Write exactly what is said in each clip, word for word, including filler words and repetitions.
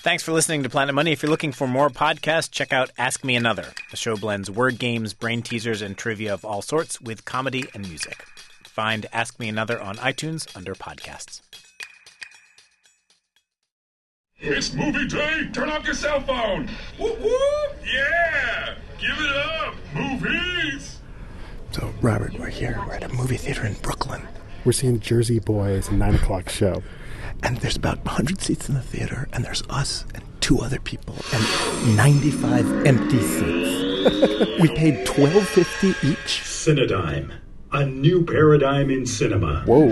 Thanks for listening to Planet Money. If you're looking for more podcasts, check out Ask Me Another. The show blends word games, brain teasers, and trivia of all sorts with comedy and music. Find Ask Me Another on iTunes under podcasts. It's movie day! Turn off your cell phone! Whoop whoop! Yeah! Give it up! Movies! So, Robert, we're here. We're at a movie theater in Brooklyn. We're seeing Jersey Boys, a nine o'clock show. And there's about one hundred seats in the theater, and there's us and two other people, and ninety-five empty seats. We paid twelve fifty each. Cinedime, a new paradigm in cinema. Whoa.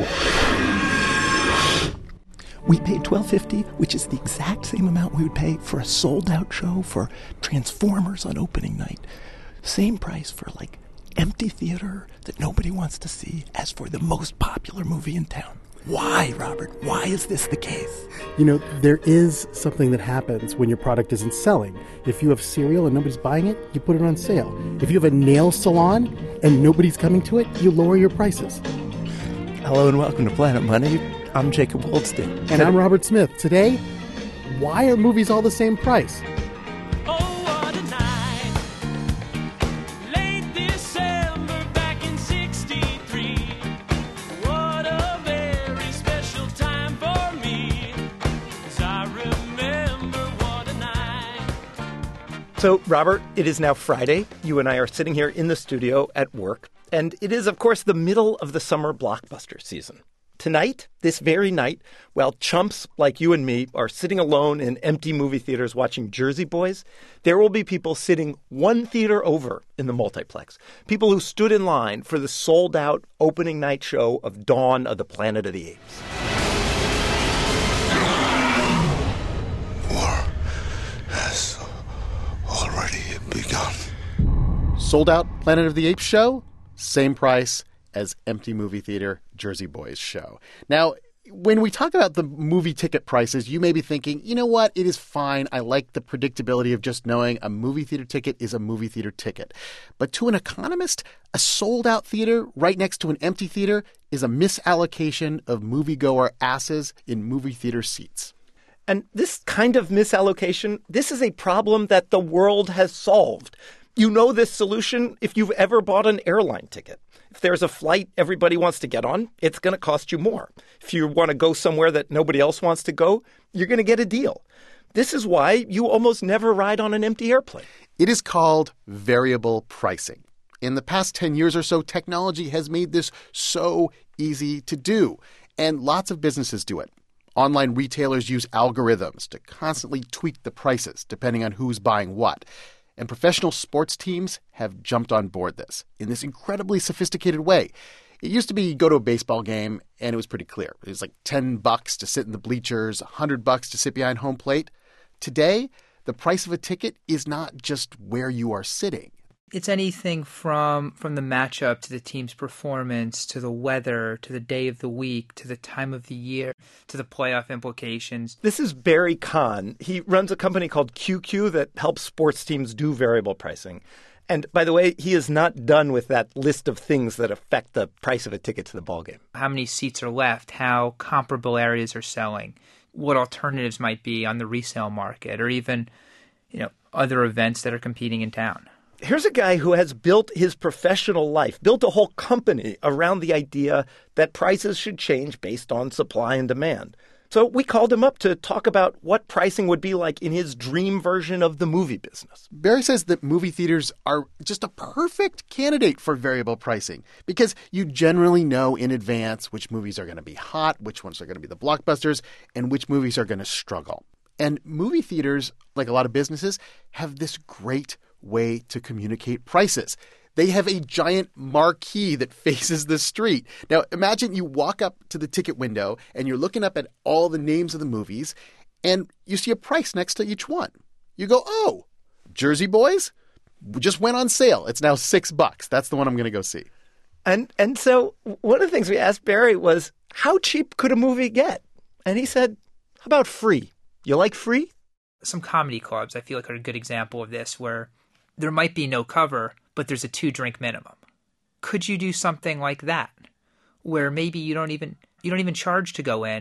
We paid twelve fifty, which is the exact same amount we would pay for a sold-out show for Transformers on opening night. Same price for, like, empty theater that nobody wants to see as for the most popular movie in town. Why, Robert? Why is this the case? You know, there is something that happens when your product isn't selling. If you have cereal and nobody's buying it, you put it on sale. If you have a nail salon and nobody's coming to it, you lower your prices. Hello and welcome to Planet Money. I'm Jacob Goldstein. And I'm Robert Smith. Today, why are movies all the same price? So, Robert, it is now Friday. You and I are sitting here in the studio at work. And it is, of course, the middle of the summer blockbuster season. Tonight, this very night, while chumps like you and me are sitting alone in empty movie theaters watching Jersey Boys, there will be people sitting one theater over in the multiplex. People who stood in line for the sold-out opening night show of Dawn of the Planet of the Apes. War has already begun. Sold out Planet of the Apes show, same price as empty movie theater Jersey Boys show. Now, when we talk about the movie ticket prices, you may be thinking, you know what, it is fine. I like the predictability of just knowing a movie theater ticket is a movie theater ticket. But to an economist, a sold-out theater right next to an empty theater is a misallocation of moviegoer asses in movie theater seats. And this kind of misallocation, this is a problem that the world has solved. You know this solution if you've ever bought an airline ticket. If there's a flight everybody wants to get on, it's going to cost you more. If you want to go somewhere that nobody else wants to go, you're going to get a deal. This is why you almost never ride on an empty airplane. It is called variable pricing. In the past ten years or so, technology has made this so easy to do, and lots of businesses do it. Online retailers use algorithms to constantly tweak the prices depending on who's buying what. And professional sports teams have jumped on board this in this incredibly sophisticated way. It used to be you go to a baseball game and it was pretty clear. It was like ten bucks to sit in the bleachers, one hundred bucks to sit behind home plate. Today, the price of a ticket is not just where you are sitting. It's anything from from the matchup to the team's performance, to the weather, to the day of the week, to the time of the year, to the playoff implications. This is Barry Kahn. He runs a company called Q Q that helps sports teams do variable pricing. And by the way, he is not done with that list of things that affect the price of a ticket to the ballgame. How many seats are left, how comparable areas are selling, what alternatives might be on the resale market, or even, you know, other events that are competing in town. Here's a guy who has built his professional life, built a whole company around the idea that prices should change based on supply and demand. So we called him up to talk about what pricing would be like in his dream version of the movie business. Barry says that movie theaters are just a perfect candidate for variable pricing because you generally know in advance which movies are going to be hot, which ones are going to be the blockbusters, and which movies are going to struggle. And movie theaters, like a lot of businesses, have this great way to communicate prices. They have a giant marquee that faces the street. Now, imagine you walk up to the ticket window and you're looking up at all the names of the movies and you see a price next to each one. You go, oh, Jersey Boys just went on sale. It's now six bucks. That's the one I'm going to go see. And and so one of the things we asked Barry was, how cheap could a movie get? And he said, how about free? You like free? Some comedy clubs, I feel like, are a good example of this, where there might be no cover, but there's a two-drink minimum. Could you do something like that, where maybe you don't even you don't even charge to go in,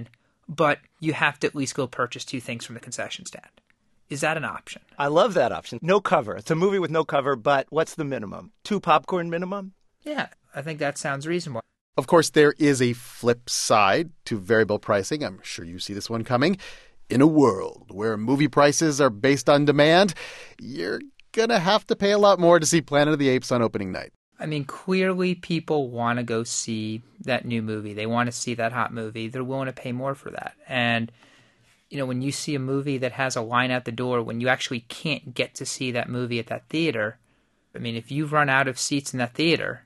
but you have to at least go purchase two things from the concession stand. Is that an option? I love that option. No cover. It's a movie with no cover, but what's the minimum? Two popcorn minimum? Yeah, I think that sounds reasonable. Of course, there is a flip side to variable pricing. I'm sure you see this one coming. In a world where movie prices are based on demand, you're going to have to pay a lot more to see Planet of the Apes on opening night. I mean, clearly people want to go see that new movie. They want to see that hot movie. They're willing to pay more for that. And you know, when you see a movie that has a line out the door, when you actually can't get to see that movie at that theater, I mean, if you run out of seats in that theater,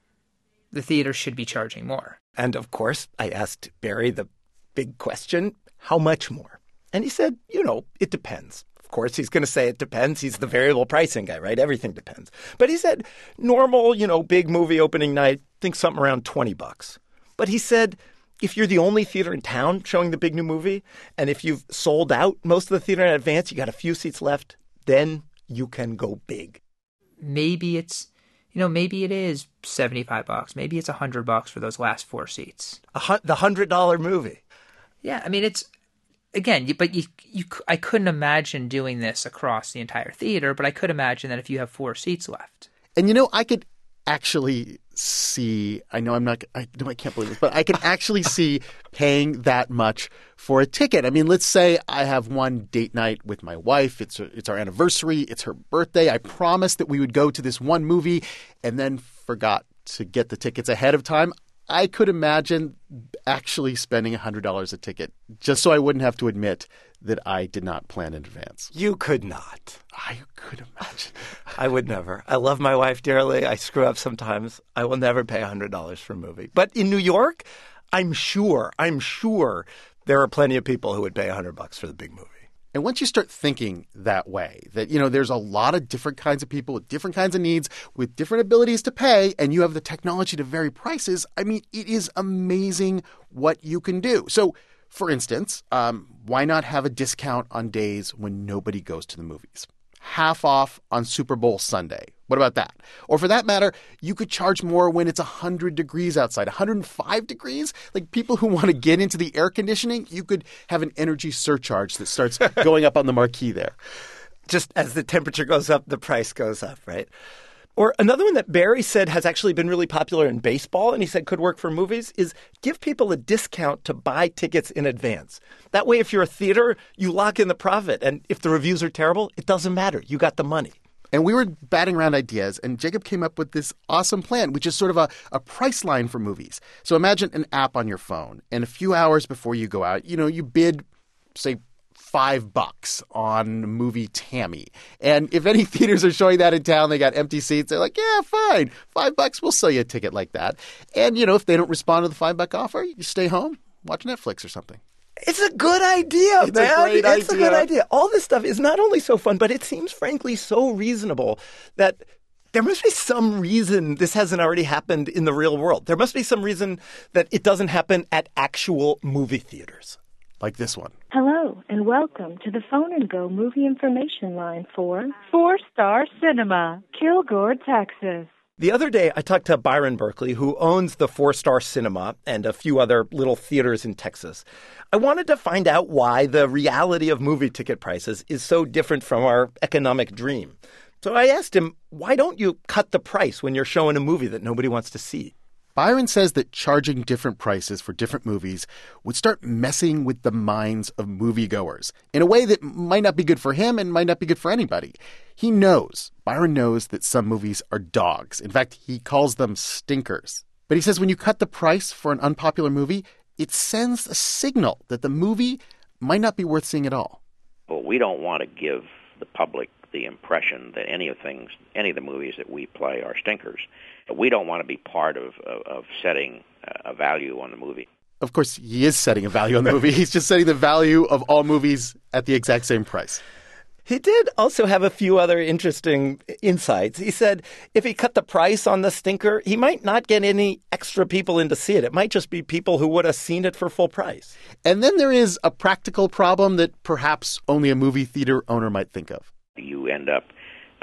the theater should be charging more. And of course, I asked Barry the big question, how much more? And he said, you know, it depends. Of course, he's going to say it depends. He's the variable pricing guy, right? Everything depends. But he said, normal, you know, big movie opening night, think something around twenty bucks. But he said, if you're the only theater in town showing the big new movie, and if you've sold out most of the theater in advance, you got a few seats left, then you can go big. Maybe it's, you know, maybe it is seventy-five bucks. Maybe it's one hundred bucks for those last four seats. A hu- the one hundred dollars movie. Yeah, I mean, it's, again, you, but you, you, I couldn't imagine doing this across the entire theater, but I could imagine that if you have four seats left. And, you know, I could actually see, I know I'm not, I know I can't believe this, but I can actually see paying that much for a ticket. I mean, let's say I have one date night with my wife. It's a, it's our anniversary. It's her birthday. I promised that we would go to this one movie and then forgot to get the tickets ahead of time. I could imagine actually spending one hundred dollars a ticket just so I wouldn't have to admit that I did not plan in advance. You could not. I could imagine. I would never. I love my wife dearly. I screw up sometimes. I will never pay one hundred dollars for a movie. But in New York, I'm sure, I'm sure there are plenty of people who would pay one hundred bucks for the big movie. And once you start thinking that way, that, you know, there's a lot of different kinds of people with different kinds of needs, with different abilities to pay, and you have the technology to vary prices, I mean, it is amazing what you can do. So, for instance, um, why not have a discount on days when nobody goes to the movies? Half off on Super Bowl Sunday. What about that? Or for that matter, you could charge more when it's one hundred degrees outside, one hundred five degrees. Like people who want to get into the air conditioning, you could have an energy surcharge that starts going up on the marquee there. Just as the temperature goes up, the price goes up, right? Or another one that Barry said has actually been really popular in baseball, and he said could work for movies, is give people a discount to buy tickets in advance. That way, if you're a theater, you lock in the profit. And if the reviews are terrible, it doesn't matter. You got the money. And we were batting around ideas, and Jacob came up with this awesome plan, which is sort of a, a price line for movies. So imagine an app on your phone, and a few hours before you go out, you know, you bid, say, five bucks on movie Tammy. And if any theaters are showing that in town, they got empty seats, they're like, yeah, fine. Five bucks, we'll sell you a ticket like that. And, you know, if they don't respond to the five buck offer, you stay home, watch Netflix or something. It's a good idea, it's man. A great it's idea. a good idea. All this stuff is not only so fun, but it seems frankly so reasonable that there must be some reason this hasn't already happened in the real world. There must be some reason that it doesn't happen at actual movie theaters. Like this one. Hello, and welcome to the Phone and Go movie information line for Four Star Cinema, Kilgore, Texas. The other day, I talked to Byron Berkeley, who owns the Four Star Cinema and a few other little theaters in Texas. I wanted to find out why the reality of movie ticket prices is so different from our economic dream. So I asked him, why don't you cut the price when you're showing a movie that nobody wants to see? Byron says that charging different prices for different movies would start messing with the minds of moviegoers in a way that might not be good for him and might not be good for anybody. He knows, Byron knows that some movies are dogs. In fact, he calls them stinkers. But he says when you cut the price for an unpopular movie, it sends a signal that the movie might not be worth seeing at all. Well, we don't want to give the public the impression that any of things, any of the movies that we play are stinkers. We don't want to be part of, of, of setting a value on the movie. Of course, he is setting a value on the movie. He's just setting the value of all movies at the exact same price. He did also have a few other interesting insights. He said if he cut the price on the stinker, he might not get any extra people in to see it. It might just be people who would have seen it for full price. And then there is a practical problem that perhaps only a movie theater owner might think of. You end up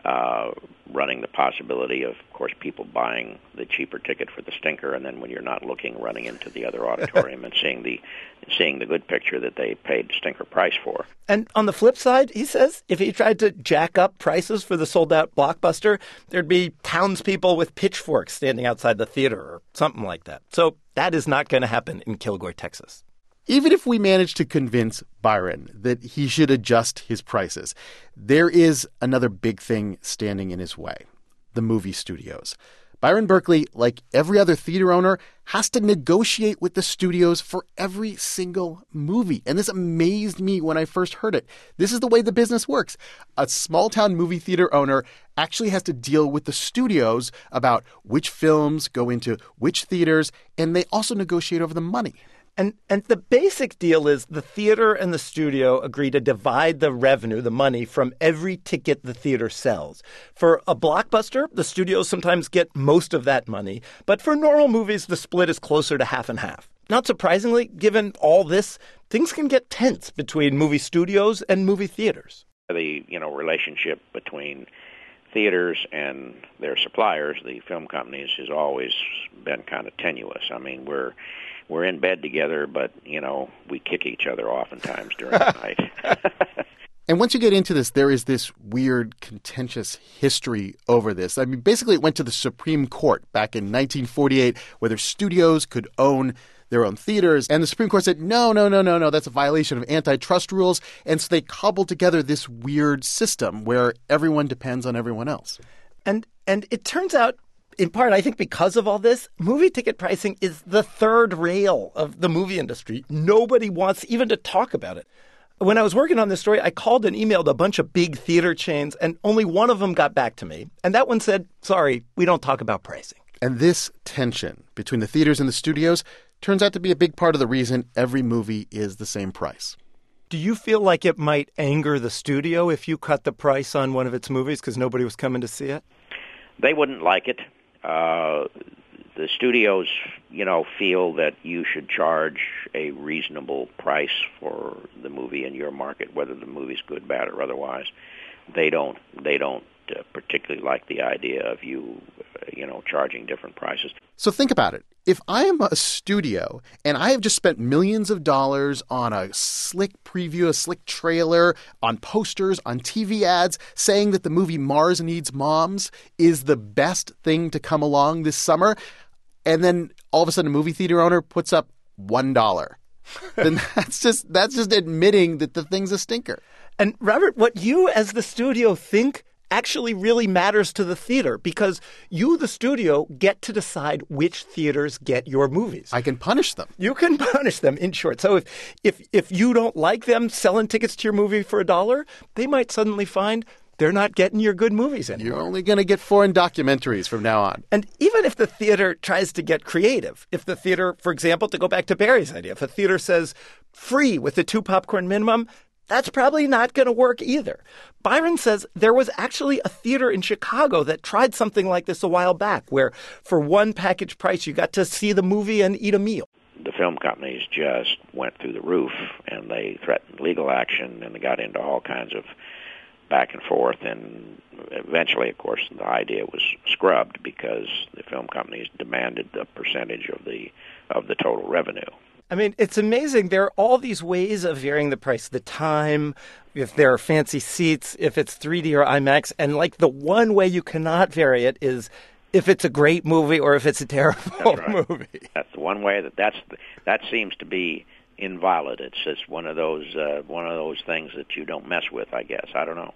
uh, running the possibility of, of course, people buying the cheaper ticket for the stinker, and then when you're not looking, running into the other auditorium and seeing the seeing the good picture that they paid stinker price for. And on the flip side, he says, if he tried to jack up prices for the sold-out blockbuster, there'd be townspeople with pitchforks standing outside the theater or something like that. So that is not going to happen in Kilgore, Texas. Even if we manage to convince Byron that he should adjust his prices, there is another big thing standing in his way: the movie studios. Byron Berkeley, like every other theater owner, has to negotiate with the studios for every single movie. And this amazed me when I first heard it. This is the way the business works. A small-town movie theater owner actually has to deal with the studios about which films go into which theaters, and they also negotiate over the money. And and the basic deal is the theater and the studio agree to divide the revenue, the money, from every ticket the theater sells. For a blockbuster, the studios sometimes get most of that money. But for normal movies, the split is closer to half and half. Not surprisingly, given all this, things can get tense between movie studios and movie theaters. The, you know, relationship between theaters and their suppliers, the film companies, has always been kind of tenuous. I mean, we're We're in bed together, but, you know, we kick each other oftentimes during the night. And once you get into this, there is this weird, contentious history over this. I mean, basically, it went to the Supreme Court back in nineteen forty-eight, whether studios could own their own theaters. And the Supreme Court said, no, no, no, no, no, that's a violation of antitrust rules. And so they cobbled together this weird system where everyone depends on everyone else. And and it turns out, in part, I think because of all this, movie ticket pricing is the third rail of the movie industry. Nobody wants even to talk about it. When I was working on this story, I called and emailed a bunch of big theater chains, and only one of them got back to me. And that one said, sorry, we don't talk about pricing. And this tension between the theaters and the studios turns out to be a big part of the reason every movie is the same price. Do you feel like it might anger the studio if you cut the price on one of its movies because nobody was coming to see it? They wouldn't like it. Uh, the studios, you know, feel that you should charge a reasonable price for the movie in your market, whether the movie's good, bad, or otherwise. They don't. They don't uh, particularly like the idea of you, uh, you know, charging different prices. So think about it. If I am a studio and I have just spent millions of dollars on a slick preview, a slick trailer, on posters, on T V ads, saying that the movie Mars Needs Moms is the best thing to come along this summer, and then all of a sudden a movie theater owner puts up one dollar, then that's just that's just admitting that the thing's a stinker. And Robert, what you as the studio think actually really matters to the theater, because you, the studio, get to decide which theaters get your movies. I can punish them. You can punish them, in short. So if if if you don't like them selling tickets to your movie for a dollar, they might suddenly find they're not getting your good movies anymore. You're only going to get foreign documentaries from now on. And even if the theater tries to get creative, if the theater, for example, to go back to Barry's idea, if a theater says free with the two popcorn minimum, that's probably not going to work either. Byron says there was actually a theater in Chicago that tried something like this a while back, where for one package price, you got to see the movie and eat a meal. The film companies just went through the roof, and they threatened legal action, and they got into all kinds of back and forth. And eventually, of course, the idea was scrubbed because the film companies demanded a percentage of the of the total revenue. I mean, it's amazing. There are all these ways of varying the price, the time, if there are fancy seats, if it's three D or IMAX. And like the one way you cannot vary it is if it's a great movie or if it's a terrible That's right. movie. That's the one way that that's that seems to be inviolate. It's just one of those uh, one of those things that you don't mess with, I guess. I don't know.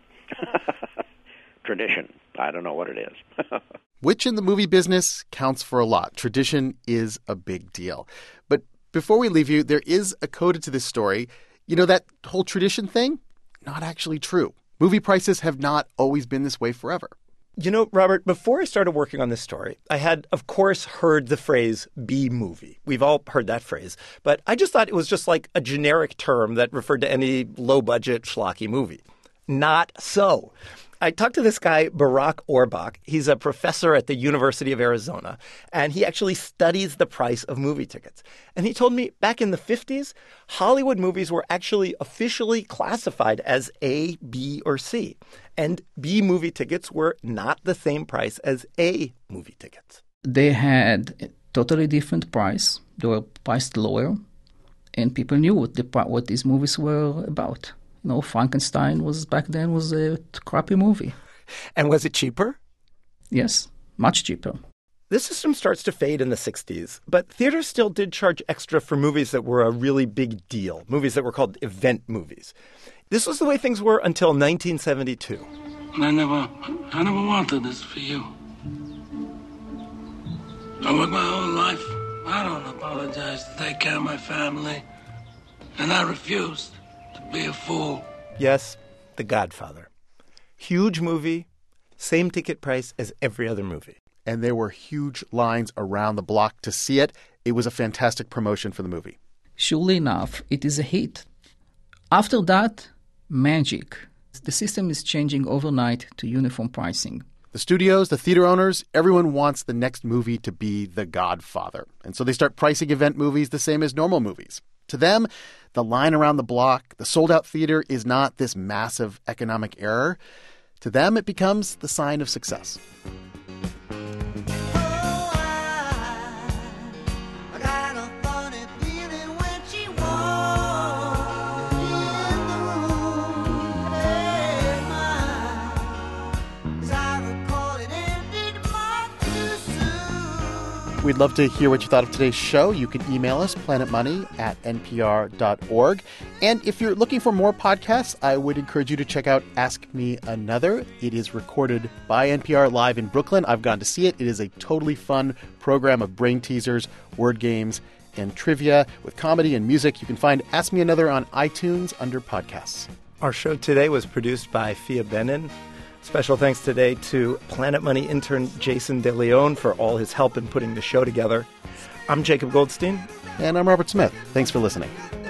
Tradition. I don't know what it is. Which in the movie business counts for a lot. Tradition is a big deal. But before we leave you, there is a coda to this story. You know, that whole tradition thing? Not actually true. Movie prices have not always been this way forever. You know, Robert, before I started working on this story, I had, of course, heard the phrase B-movie. We've all heard that phrase. But I just thought it was just like a generic term that referred to any low-budget, schlocky movie. Not so. I talked to this guy, Barak Orbach. He's a professor at the University of Arizona, and he actually studies the price of movie tickets. And he told me back in the fifties, Hollywood movies were actually officially classified as A, B, or C. And B movie tickets were not the same price as A movie tickets. They had a totally different price. They were priced lower, and people knew what the what these movies were about. You know, Frankenstein was back then was a crappy movie. And was it cheaper? Yes, much cheaper. This system starts to fade in the sixties, but theaters still did charge extra for movies that were a really big deal, movies that were called event movies. This was the way things were until nineteen seventy-two. I never, I never wanted this for you. I worked my whole life. I don't apologize to take care of my family, and I refused. Be a fool. Yes, The Godfather. Huge movie, same ticket price as every other movie. And there were huge lines around the block to see it. It was a fantastic promotion for the movie. Surely enough, it is a hit. After that, magic. The system is changing overnight to uniform pricing. The studios, the theater owners, everyone wants the next movie to be The Godfather. And so they start pricing event movies the same as normal movies. To them, the line around the block, the sold-out theater, is not this massive economic error. To them, it becomes the sign of success. We'd love to hear what you thought of today's show. You can email us, planetmoney at n p r dot org. And if you're looking for more podcasts, I would encourage you to check out Ask Me Another. It is recorded by N P R live in Brooklyn. I've gone to see it. It is a totally fun program of brain teasers, word games, and trivia with comedy and music. You can find Ask Me Another on iTunes under podcasts. Our show today was produced by Fia Benin. Special thanks today to Planet Money intern Jason DeLeon for all his help in putting the show together. I'm Jacob Goldstein. And I'm Robert Smith. Thanks for listening.